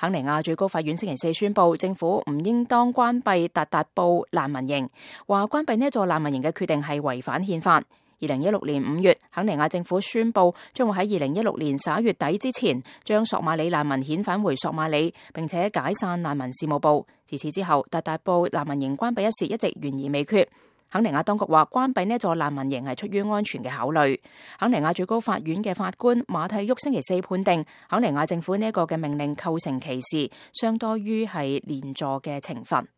肯尼亞最高法院星期四宣布，政府唔應當關閉達達布難民營，話關閉呢一座難民營嘅決定係違反憲法。2016年5月，肯尼亞政府宣布將會喺2016年11月底之前，將索馬里難民遣返回索馬里，並且解散難民事務部。自此之後，達達布難民營關閉一事一直懸而未決。肯尼亞當局話，關閉呢座難民營係出於安全嘅考慮。肯尼亞最高法院嘅法官馬蒂沃星期四判定，肯尼亞政府呢一個嘅命令構成歧視，相當於係連坐嘅懲罰。